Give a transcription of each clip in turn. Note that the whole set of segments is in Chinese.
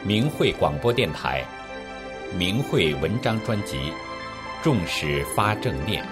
明慧广播电台明慧文章专辑，重视发正念。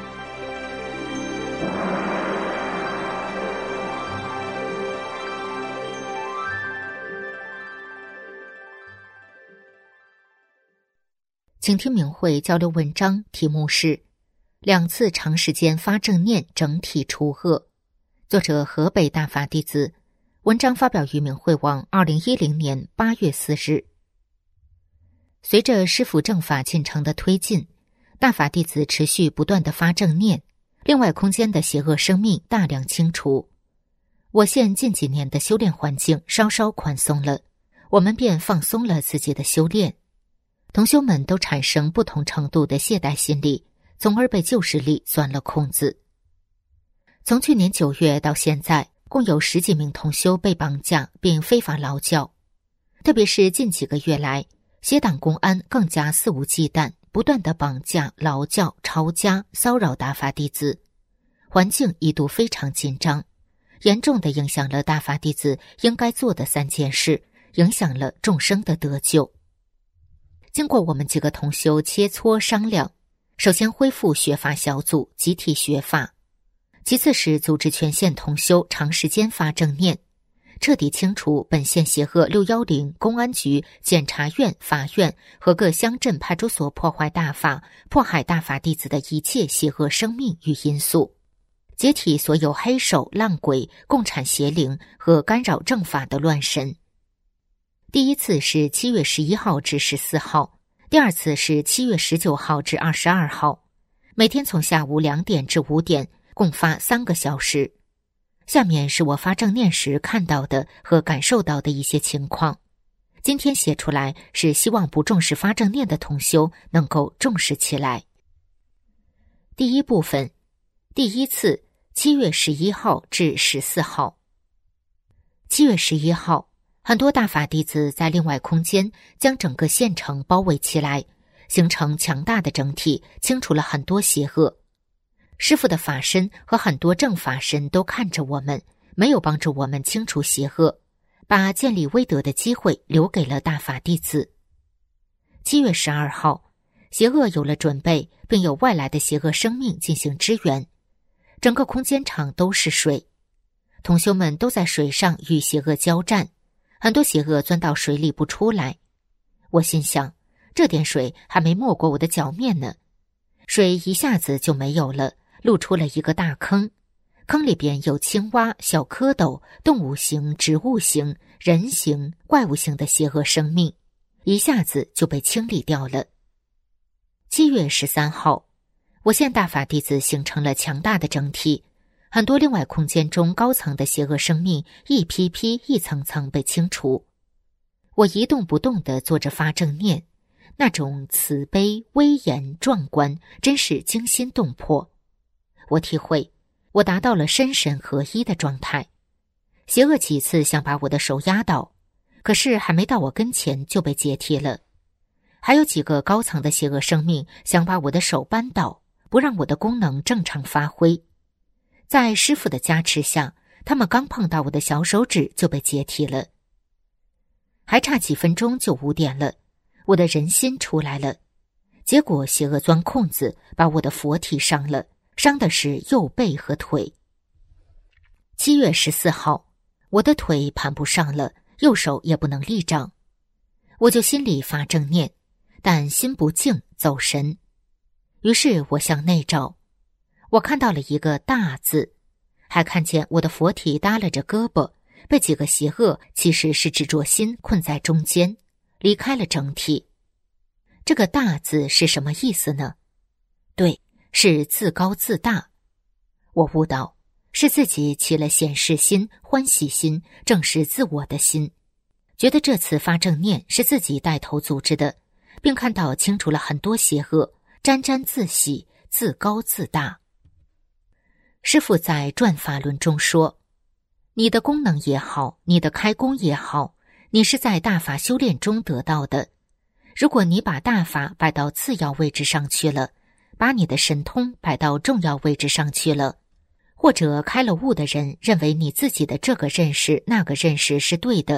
请听明慧交流文章，题目是2次长时间发正念整体除恶，作者河北大法弟子，文章发表于明慧网2010年8月4日。随着师父正法进程的推进，大法弟子持续不断地发正念，另外空间的邪恶生命大量清除。我县近几年的修炼环境稍稍宽松了，我们便放松了自己的修炼。同修们都产生不同程度的懈怠心理，从而被旧势力钻了空子。从去年9月到现在，共有10几名同修被绑架并非法劳教，特别是近几个月来，邪党公安更加肆无忌惮，不断地绑架、劳教、抄家、骚扰大法弟子，环境一度非常紧张，严重地影响了大法弟子应该做的3件事，影响了众生的得救。经过我们几个同修切磋商量，首先恢复学法小组集体学法，其次是组织全县同修长时间发正念，彻底清除本县邪恶610公安局、检察院、法院和各乡镇派出所破坏大法、迫害大法弟子的一切邪恶生命与因素，解体所有黑手、浪鬼、共产邪灵和干扰正法的乱神。第一次是7月11号至14号，第二次是7月19号至22号，每天从下午2点至5点，共发3个小时。下面是我发正念时看到的和感受到的一些情况，今天写出来是希望不重视发正念的同修能够重视起来。第一部分，第一次7月11号至14号。7月11号，很多大法弟子在另外空间将整个县城包围起来，形成强大的整体，清除了很多邪恶。师父的法身和很多正法身都看着我们，没有帮助我们清除邪恶，把建立威德的机会留给了大法弟子。7月12号，邪恶有了准备，并有外来的邪恶生命进行支援，整个空间场都是水，同修们都在水上与邪恶交战，很多邪恶钻到水里不出来。我心想，这点水还没没过我的脚面呢，水一下子就没有了，露出了一个大坑，坑里边有青蛙、小蝌蚪、动物型、植物型、人形、怪物型的邪恶生命，一下子就被清理掉了。7月13号，我县大法弟子形成了强大的整体，很多另外空间中高层的邪恶生命一批批一层层被清除。我一动不动地坐着发正念，那种慈悲、威严、壮观，真是惊心动魄。我体会，我达到了身神合一的状态。邪恶几次想把我的手压倒，可是还没到我跟前就被解体了。还有几个高层的邪恶生命想把我的手扳倒，不让我的功能正常发挥。在师父的加持下，他们刚碰到我的小手指就被解体了。还差几分钟就5点了，我的人心出来了，结果邪恶钻空子，把我的佛体伤了，伤的是右背和腿。7月14号，我的腿盘不上了，右手也不能立掌，我就心里发正念，但心不静，走神。于是我向内照，我看到了一个大字，还看见我的佛体耷拉着胳膊，被几个邪恶其实是执着心困在中间，离开了整体。这个大字是什么意思呢？对，是自高自大。我悟到，是自己起了显示心、欢喜心，正是自我的心，觉得这次发正念是自己带头组织的，并看到清除了很多邪恶，沾沾自喜，自高自大。师父在转法轮中说，你的功能也好，你的开功也好，你是在大法修炼中得到的。如果你把大法摆到次要位置上去了，把你的神通摆到重要位置上去了，或者开了悟的人认为你自己的这个认识那个认识是对的，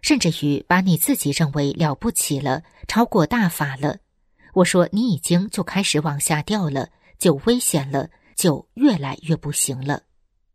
甚至于把你自己认为了不起了，超过大法了，我说你已经就开始往下掉了，就危险了，就越来越不行了。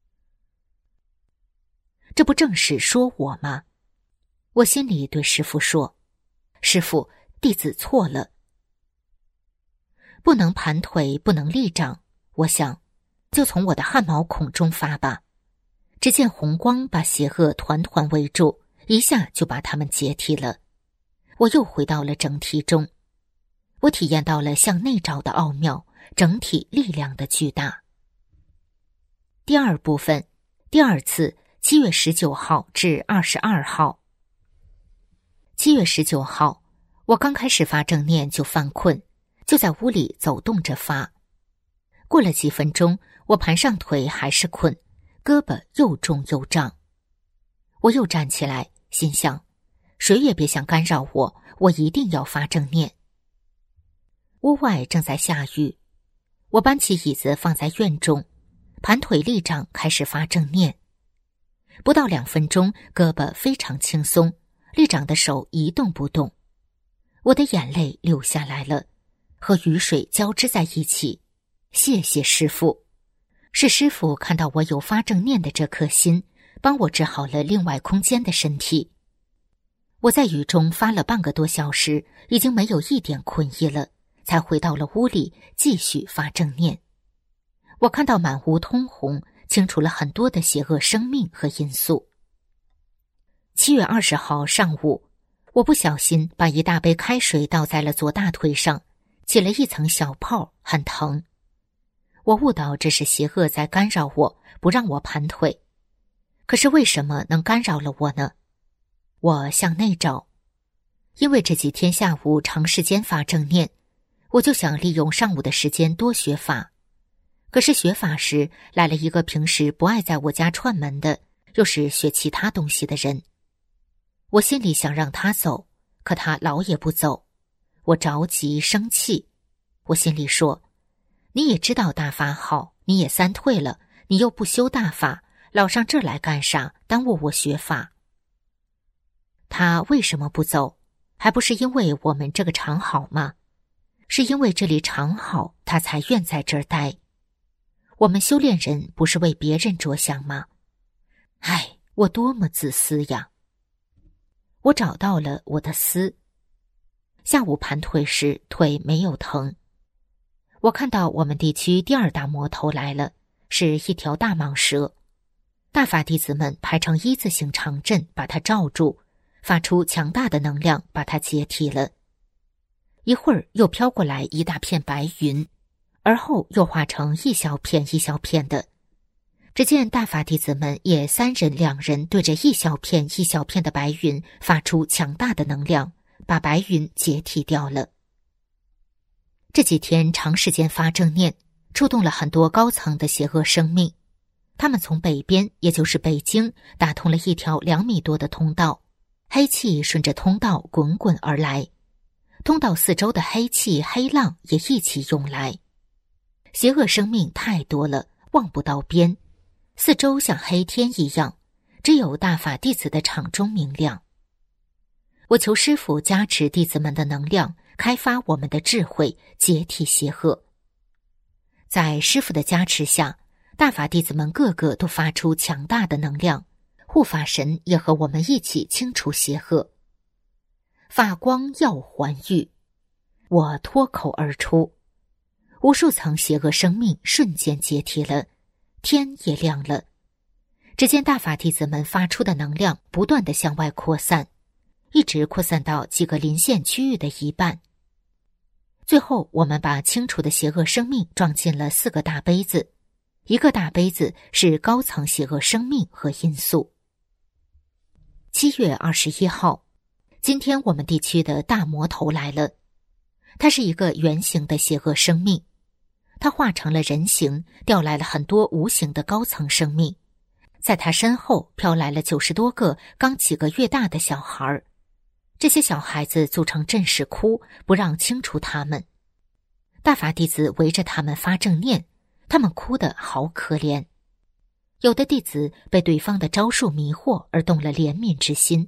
这不正是说我吗？我心里对师父说，师父，弟子错了。不能盘腿，不能立掌，我想就从我的汗毛孔中发吧。只见红光把邪恶团团围住，一下就把它们解体了。我又回到了整体中，我体验到了向内找的奥妙，整体力量的巨大。第二部分，第二次，7月19号至22号。7月19号，我刚开始发正念就犯困，就在屋里走动着发。过了几分钟，我盘上腿还是困，胳膊又重又胀。我又站起来，心想，谁也别想干扰我，我一定要发正念。屋外正在下雨，我搬起椅子放在院中，盘腿立掌开始发正念。不到2分钟，胳膊非常轻松，立掌的手一动不动。我的眼泪流下来了，和雨水交织在一起。谢谢师父，是师父看到我有发正念的这颗心，帮我治好了另外空间的身体。我在雨中发了半个多小时，已经没有一点困意了，才回到了屋里继续发正念。我看到满屋通红，清除了很多的邪恶生命和因素。7月20号上午，我不小心把一大杯开水倒在了左大腿上，起了一层小泡，很疼。我悟到这是邪恶在干扰我，不让我盘腿。可是为什么能干扰了我呢？我向内找，因为这几天下午长时间发正念，我就想利用上午的时间多学法。可是学法时来了一个平时不爱在我家串门的，又是学其他东西的人。我心里想让他走，可他老也不走。我着急生气，我心里说，你也知道大法好，你也3退了，你又不修大法，老上这儿来干啥？耽误我学法。他为什么不走？还不是因为我们这个场好吗？是因为这里场好，他才愿在这儿待。我们修炼人不是为别人着想吗？唉，我多么自私呀！我找到了我的私。下午盘腿时，腿没有疼。我看到我们地区第2大魔头来了，是一条大蟒蛇。大法弟子们排成一字形长阵，把它罩住，发出强大的能量，把它解体了。一会儿又飘过来一大片白云，而后又化成一小片一小片的。只见大法弟子们也3人2人对着一小片一小片的白云发出强大的能量，把白云解体掉了。这几天长时间发正念，触动了很多高层的邪恶生命。他们从北边，也就是北京，打通了一条2米多的通道，黑气顺着通道滚滚而来，通道四周的黑气黑浪也一起涌来。邪恶生命太多了，望不到边，四周像黑天一样，只有大法弟子的场中明亮。我求师父加持弟子们的能量，开发我们的智慧，解体邪恶。在师父的加持下，大法弟子们个个都发出强大的能量，护法神也和我们一起清除邪恶。法光耀环玉，我脱口而出，无数层邪恶生命瞬间解体了，天也亮了。只见大法弟子们发出的能量不断地向外扩散，一直扩散到几个邻县区域的一半。最后我们把清除的邪恶生命装进了4个大杯子，一个大杯子是高层邪恶生命和因素。7月21号，今天我们地区的大魔头来了。他是一个圆形的邪恶生命，他化成了人形，调来了很多无形的高层生命。在他身后飘来了90多个刚几个月大的小孩，这些小孩子组成阵势哭，不让清除他们。大法弟子围着他们发正念，他们哭得好可怜。有的弟子被对方的招数迷惑而动了怜悯之心，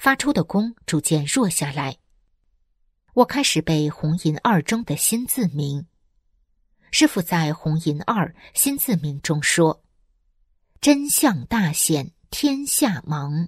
发出的功逐渐弱下来。我开始背红银二中的新字名。师父在红银二新字名中说：真相大显，天下茫。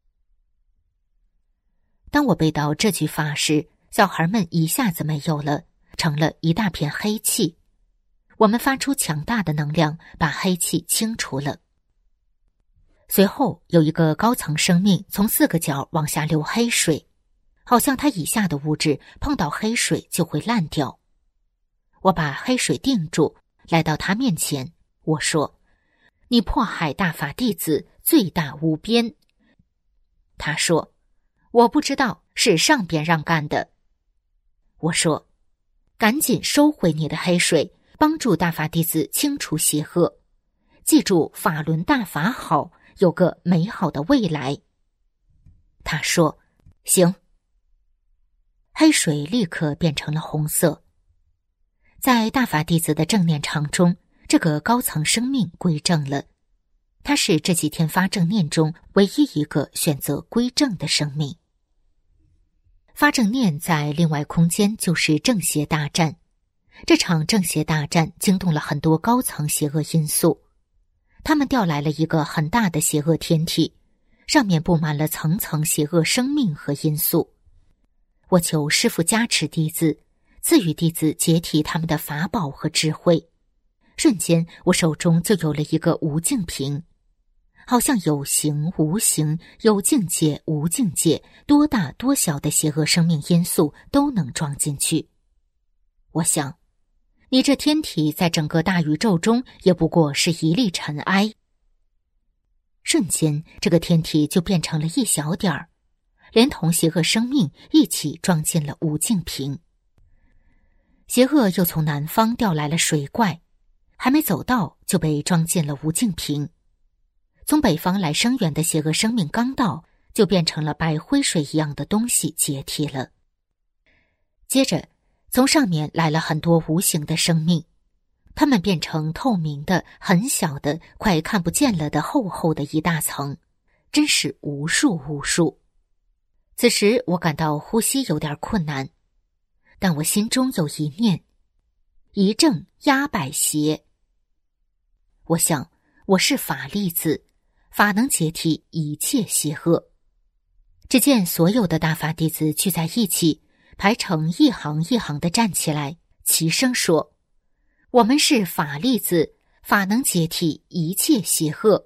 当我背到这句法时，小孩们一下子没有了，成了一大片黑气。我们发出强大的能量，把黑气清除了。随后有一个高层生命从4个角往下流黑水，好像它以下的物质碰到黑水就会烂掉。我把黑水定住，来到他面前，我说：你迫害大法弟子，罪大无边。他说：我不知道，是上边让干的。我说：赶紧收回你的黑水，帮助大法弟子清除邪恶，记住法轮大法好，有个美好的未来。他说：行。黑水立刻变成了红色。在大法弟子的正念场中，这个高层生命归正了。他是这几天发正念中唯一一个选择归正的生命。发正念在另外空间就是正邪大战。这场正邪大战惊动了很多高层邪恶因素。他们调来了一个很大的邪恶天体，上面布满了层层邪恶生命和因素。我求师父加持弟子，赐予弟子解体他们的法宝和智慧。瞬间我手中就有了一个无境瓶，好像有形无形，有境界无境界，多大多小的邪恶生命因素都能装进去。我想，你这天体在整个大宇宙中也不过是一粒尘埃。瞬间这个天体就变成了一小点儿，连同邪恶生命一起装进了无境瓶。邪恶又从南方调来了水怪，还没走到就被装进了无境瓶。从北方来声援的邪恶生命刚到，就变成了白灰水一样的东西解体了。接着从上面来了很多无形的生命，它们变成透明的、很小的、快看不见了的厚厚的一大层，真是无数无数。此时我感到呼吸有点困难，但我心中有一念：一正压百邪。我想，我是法粒子，法能解体一切邪恶。只见所有的大法弟子聚在一起，排成一行一行地站起来，齐声说：我们是法粒子，法能解体一切邪恶。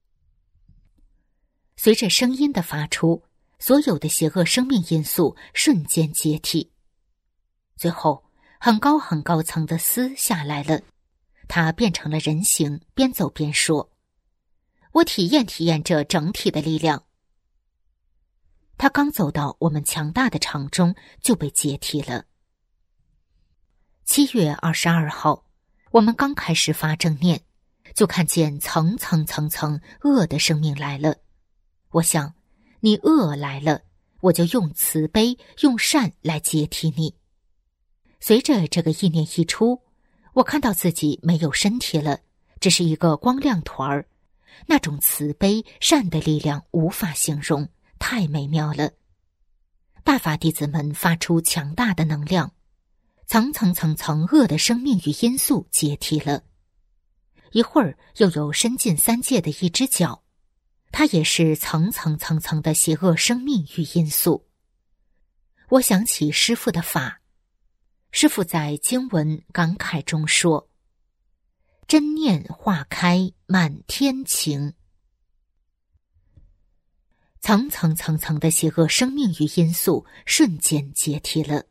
随着声音的发出，所有的邪恶生命因素瞬间解体。最后很高很高层的丝下来了，它变成了人形，边走边说：我体验体验这整体的力量。他刚走到我们强大的场中，就被解体了。7月22号，我们刚开始发正念，就看见层层层层恶的生命来了。我想，你恶来了，我就用慈悲、用善来解体你。随着这个意念一出，我看到自己没有身体了，只是一个光亮团儿。那种慈悲、善的力量无法形容，太美妙了。大法弟子们发出强大的能量，层层层层恶的生命与因素解体了。一会儿又有伸进3界的一只脚，它也是层层层层的邪恶生命与因素。我想起师父的法，师父在经文感慨中说：真念化开满天晴。层层层层的邪恶生命与因素瞬间解体了。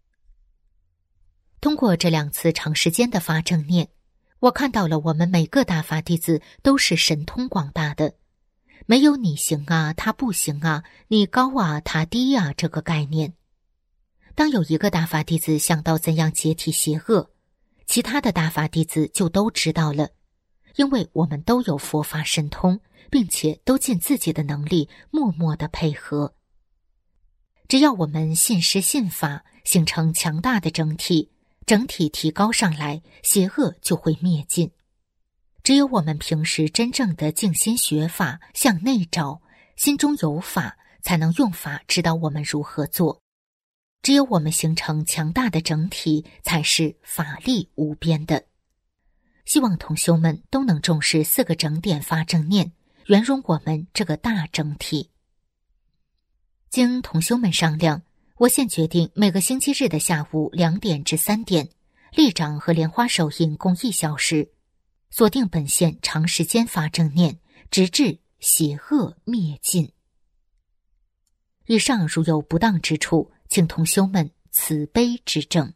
通过这2次长时间的发正念，我看到了我们每个大法弟子都是神通广大的，没有你行啊，他不行啊，你高啊，他低啊这个概念。当有一个大法弟子想到怎样解体邪恶，其他的大法弟子就都知道了，因为我们都有佛法神通，并且都尽自己的能力默默地配合。只要我们信师信法，形成强大的整体，整体提高上来，邪恶就会灭尽。只有我们平时真正的静心学法，向内找，心中有法， 才能用法指导我们如何做。只有我们形成强大的整体，才是法力无边的。希望同修们都能重视4个整点发正念，圆融我们这个大整体。经同修们商量，我现决定每个星期日的下午2点至3点，立掌和莲花手印共1小时，锁定本线长时间发正念，直至邪恶灭尽。以上如有不当之处，请同修们慈悲指正。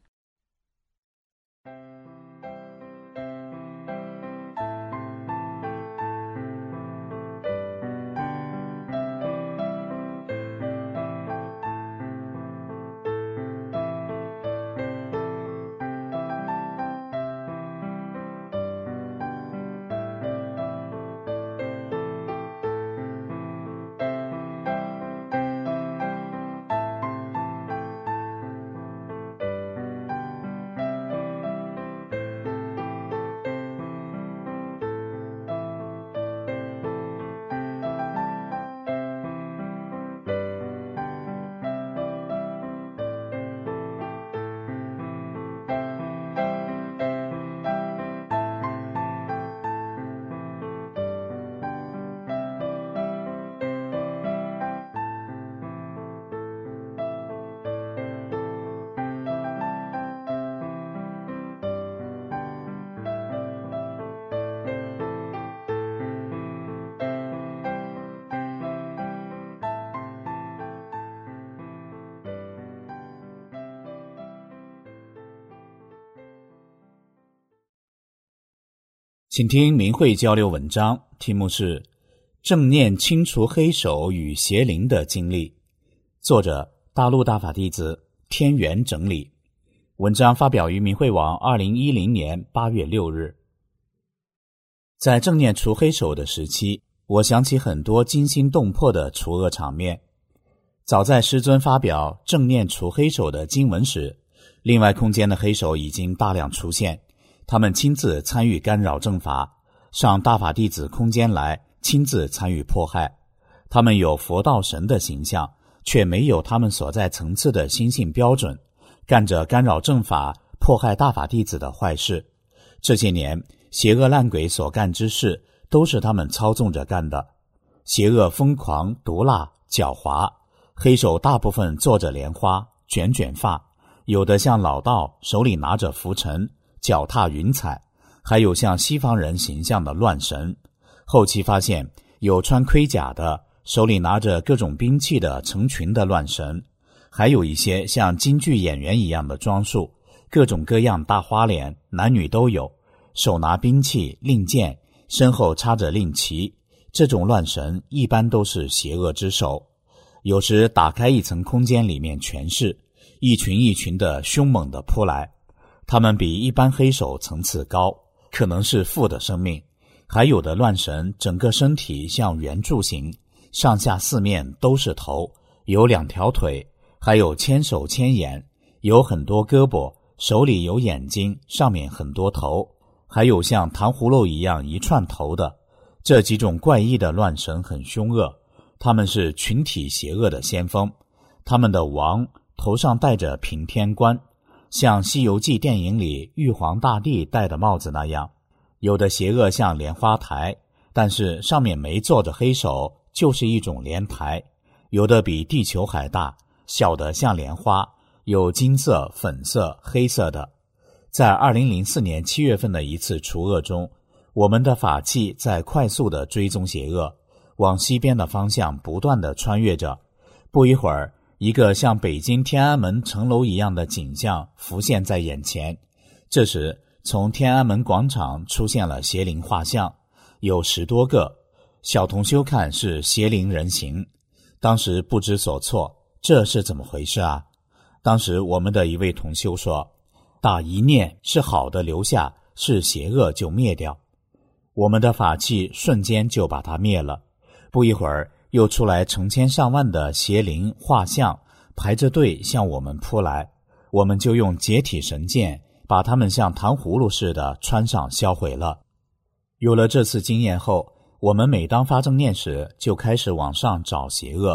请听明慧交流文章，题目是正念清除黑手与邪灵的经历，作者大陆大法弟子天元整理。文章发表于明慧网2010年8月6日。在正念除黑手的时期，我想起很多惊心动魄的除恶场面。早在师尊发表正念除黑手的经文时，另外空间的黑手已经大量出现，他们亲自参与干扰正法，上大法弟子空间来亲自参与迫害。他们有佛道神的形象，却没有他们所在层次的心性标准，干着干扰正法、迫害大法弟子的坏事。这些年，邪恶烂鬼所干之事，都是他们操纵着干的。邪恶疯狂、毒辣、狡猾，黑手大部分坐着莲花，卷卷发，有的像老道，手里拿着拂尘，脚踏云彩，还有像西方人形象的乱神。后期发现有穿盔甲的，手里拿着各种兵器的成群的乱神，还有一些像京剧演员一样的装束，各种各样大花脸，男女都有，手拿兵器令箭，身后插着令旗。这种乱神一般都是邪恶之手。有时打开一层空间，里面全是一群一群的凶猛的扑来，他们比一般黑手层次高，可能是负的生命。还有的乱神整个身体像圆柱形，上下四面都是头，有2条腿，还有千手千眼，有很多胳膊，手里有眼睛，上面很多头，还有像糖葫芦一样一串头的。这几种怪异的乱神很凶恶，他们是群体邪恶的先锋。他们的王头上戴着平天冠，像《西游记》电影里玉皇大帝戴的帽子那样。有的邪恶像莲花台，但是上面没坐着黑手，就是一种莲台。有的比地球还大，小的像莲花，有金色、粉色、黑色的。在2004年7月份的一次除恶中，我们的法器在快速地追踪邪恶，往西边的方向不断地穿越着。不一会儿，一个像北京天安门城楼一样的景象浮现在眼前。这时，从天安门广场出现了邪灵画像，有10多个。小同修看是邪灵人形，当时不知所措，这是怎么回事啊？当时我们的一位同修说，打一念是好的留下，是邪恶就灭掉。我们的法器瞬间就把它灭了。不一会儿，又出来成千上万的邪灵画像，排着队向我们扑来，我们就用解体神剑把他们像糖葫芦似的穿上销毁了。有了这次经验后，我们每当发正念时，就开始往上找邪恶，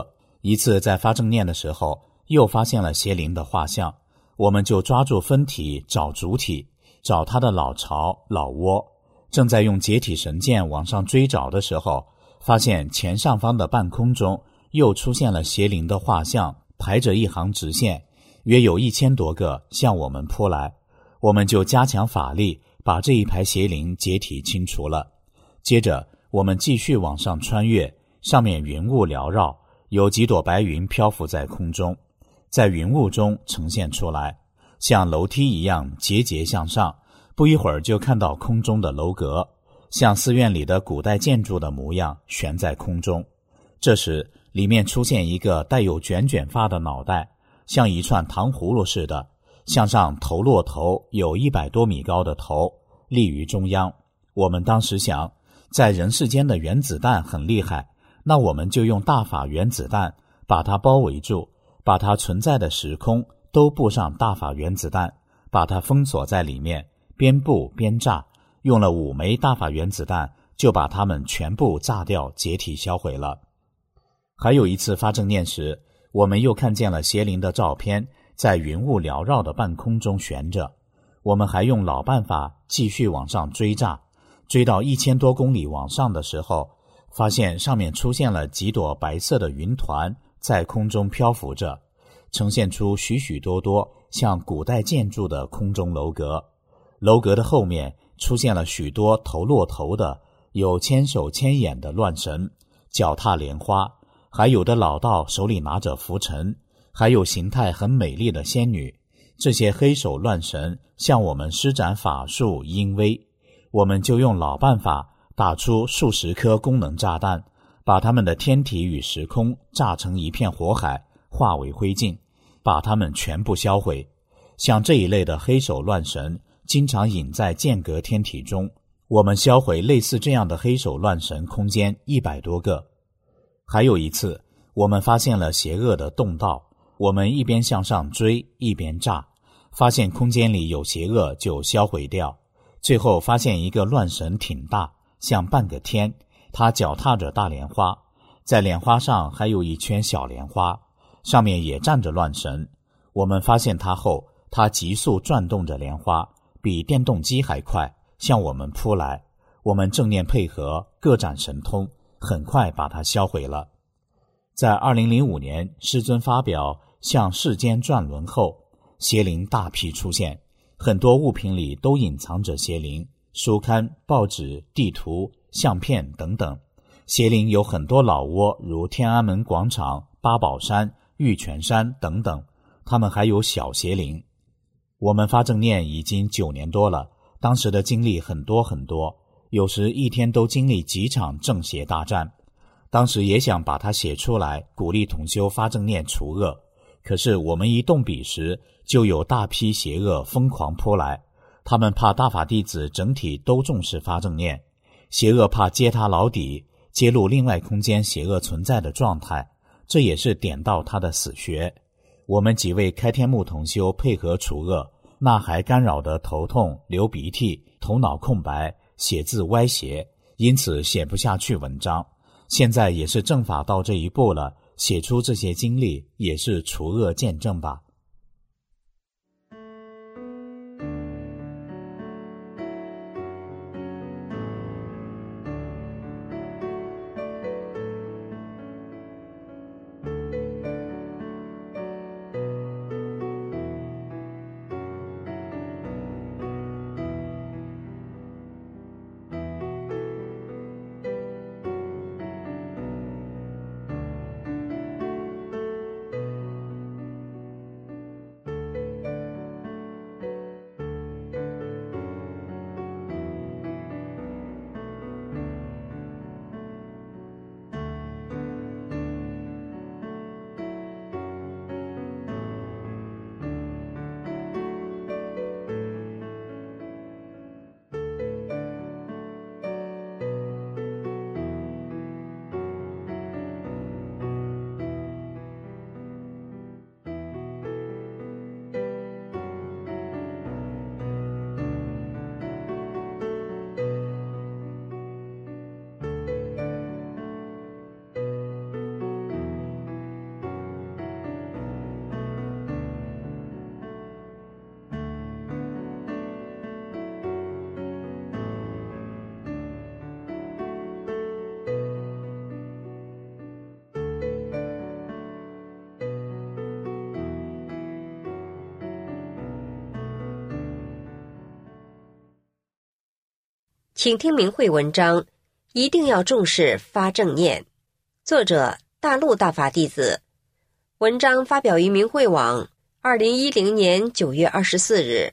一次在发正念的时候，又发现了邪灵的画像，我们就抓住分体找主体，找他的老巢老窝。正在用解体神剑往上追找的时候，发现前上方的半空中又出现了邪灵的画像，排着一行直线，约有1000多个向我们扑来。我们就加强法力，把这一排邪灵解体清除了。接着我们继续往上穿越，上面云雾缭绕，有几朵白云漂浮在空中，在云雾中呈现出来，像楼梯一样节节向上，不一会儿就看到空中的楼阁，像寺院里的古代建筑的模样悬在空中。这时里面出现一个带有卷卷发的脑袋，像一串糖葫芦似的，向上头落头，有100多米高的头立于中央。我们当时想，在人世间的原子弹很厉害，那我们就用大法原子弹把它包围住，把它存在的时空都布上大法原子弹，把它封锁在里面，边布边炸，用了5枚大法原子弹就把它们全部炸掉，解体销毁了。还有一次发正念时，我们又看见了邪灵的照片在云雾缭绕的半空中悬着，我们还用老办法继续往上追炸，追到1000多公里往上的时候，发现上面出现了几朵白色的云团在空中漂浮着，呈现出许许多多像古代建筑的空中楼阁。楼阁的后面出现了许多头落头的，有千手千眼的乱神，脚踏莲花，还有的老道手里拿着拂尘，还有形态很美丽的仙女。这些黑手乱神向我们施展法术阴威，我们就用老办法打出数十颗功能炸弹，把他们的天体与时空炸成一片火海，化为灰烬，把他们全部销毁。像这一类的黑手乱神经常隐在间隔天体中，我们销毁类似这样的黑手乱神空间100多个。还有一次，我们发现了邪恶的洞道，我们一边向上追一边炸，发现空间里有邪恶就销毁掉。最后发现一个乱神挺大，像半个天，他脚踏着大莲花，在莲花上还有一圈小莲花，上面也站着乱神。我们发现他后，他急速转动着莲花，比电动机还快，向我们扑来。我们正念配合，各展神通，很快把它销毁了。在2005年师尊发表《向世间转轮》后，邪灵大批出现，很多物品里都隐藏着邪灵，书刊、报纸、地图、相片等等。邪灵有很多老窝，如天安门广场、八宝山、玉泉山等等，他们还有小邪灵。我们发正念已经9年多了，当时的经历很多很多，有时一天都经历几场正邪大战。当时也想把它写出来，鼓励同修发正念除恶，可是我们一动笔时，就有大批邪恶疯狂扑来，他们怕大法弟子整体都重视发正念，邪恶怕揭他老底，揭露另外空间邪恶存在的状态，这也是点到他的死穴。我们几位开天目同修配合除恶，那还干扰得头痛、流鼻涕、头脑空白、写字歪斜，因此写不下去文章。现在也是正法到这一步了，写出这些经历也是除恶见证吧。 请听明慧文章，一定要重视发正念。作者大陆大法弟子。文章发表于明慧网2010年9月24日。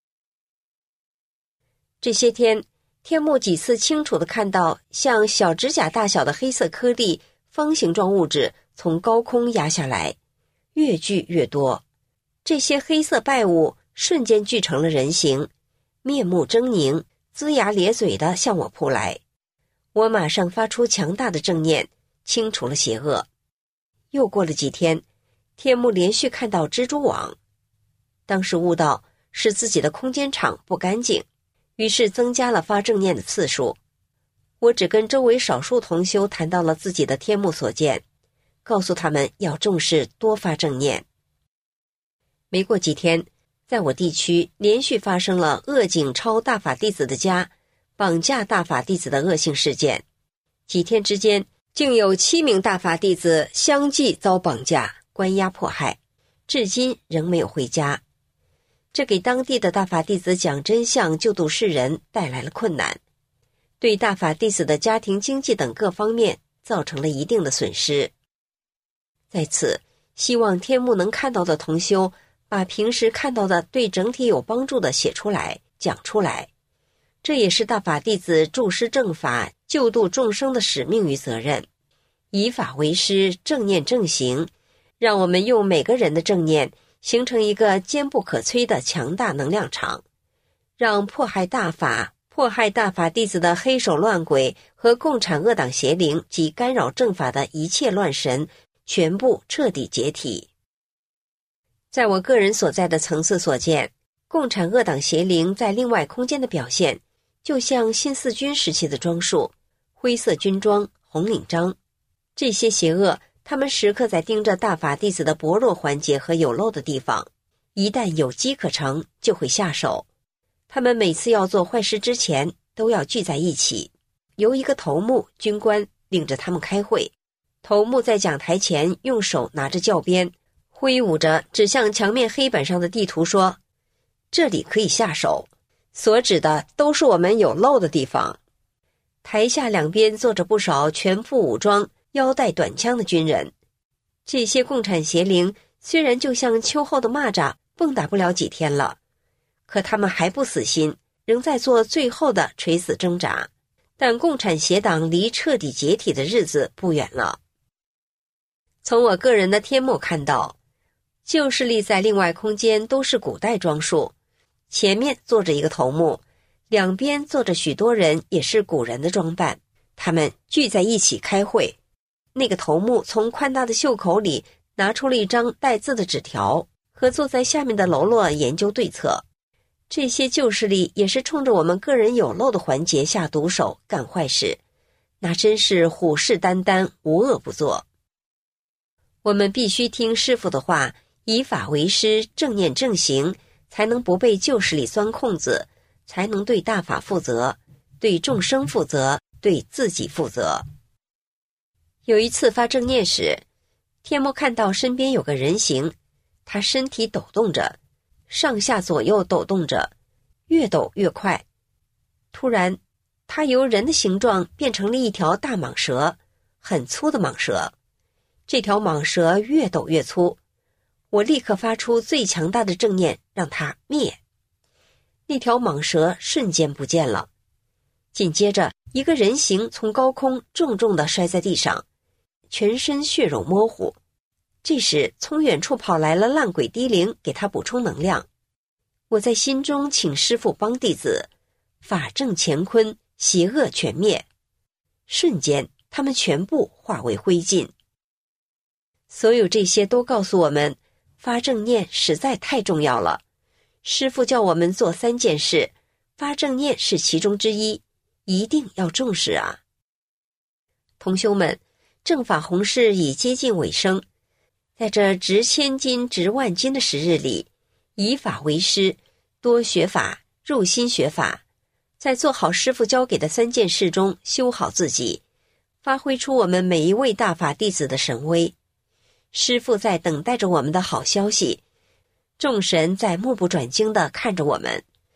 这些天，天幕几次清楚地看到像小指甲大小的黑色颗粒、方形状物质从高空压下来，越聚越多。这些黑色败物瞬间聚成了人形，面目狰狞，龇牙咧嘴地向我扑来。我马上发出强大的正念，清除了邪恶。又过了几天，天幕连续看到蜘蛛网，当时悟到是自己的空间场不干净，于是增加了发正念的次数。我只跟周围少数同修谈到了自己的天幕所见，告诉他们要重视多发正念。没过几天，在我地区连续发生了恶警抄大法弟子的家，绑架大法弟子的恶性事件。几天之间，竟有7名大法弟子相继遭绑架、关押迫害，至今仍没有回家。这给当地的大法弟子讲真相、救度世人带来了困难，对大法弟子的家庭经济等各方面造成了一定的损失。在此，希望天幕能看到的同修把平时看到的对整体有帮助的写出来、讲出来，这也是大法弟子助师正法、救度众生的使命与责任。以法为师，正念正行，让我们用每个人的正念形成一个坚不可摧的强大能量场，让迫害大法弟子的黑手乱鬼和共产恶党邪灵及干扰正法的一切乱神全部彻底解体。在我个人所在的层次所见，共产恶党邪灵在另外空间的表现，就像新四军时期的装束，灰色军装、红领章。这些邪恶，他们时刻在盯着大法弟子的薄弱环节和有漏的地方，一旦有机可乘，就会下手。他们每次要做坏事之前，都要聚在一起，由一个头目军官领着他们开会。头目在讲台前用手拿着教鞭，挥舞着指向墙面黑板上的地图说：“这里可以下手。”所指的都是我们有漏的地方。台下两边坐着不少全副武装、腰带短枪的军人。这些共产邪灵虽然就像秋后的蚂蚱，蹦跶不了几天了，可他们还不死心，仍在做最后的垂死挣扎。但共产邪党离彻底解体的日子不远了。从我个人的天幕看到，旧势力在另外空间都是古代装束，前面坐着一个头目，两边坐着许多人也是古人的装扮，他们聚在一起开会。那个头目从宽大的袖口里拿出了一张带字的纸条，和坐在下面的喽啰研究对策。这些旧势力也是冲着我们个人有漏的环节下毒手、干坏事，那真是虎视眈眈，无恶不作。我们必须听师父的话，以法为师，正念正行，才能不被旧势力钻空子，才能对大法负责，对众生负责，对自己负责。有一次发正念时，天幕看到身边有个人形，他身体抖动着，上下左右抖动着，越抖越快。突然，他由人的形状变成了一条大蟒蛇，很粗的蟒蛇。这条蟒蛇越抖越粗，我立刻发出最强大的正念，让它灭。那条蟒蛇瞬间不见了。紧接着，一个人形从高空重重地摔在地上，全身血肉模糊。这时，从远处跑来了烂鬼低灵，给他补充能量。我在心中请师父帮弟子，法正乾坤，邪恶全灭。瞬间，他们全部化为灰烬。所有这些都告诉我们，发正念实在太重要了。师父叫我们做3件事，发正念是其中之一，一定要重视啊！同修们，正法弘誓已接近尾声，在这值千金、值万金的时日里，以法为师，多学法，入心学法，在做好师父教给的3件事中修好自己，发挥出我们每一位大法弟子的神威。师父在等待着我们的好消息，众神在目不转睛地看着我们。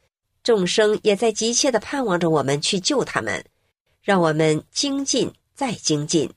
众生也在急切地盼望着我们去救他们，让我们精进再精进。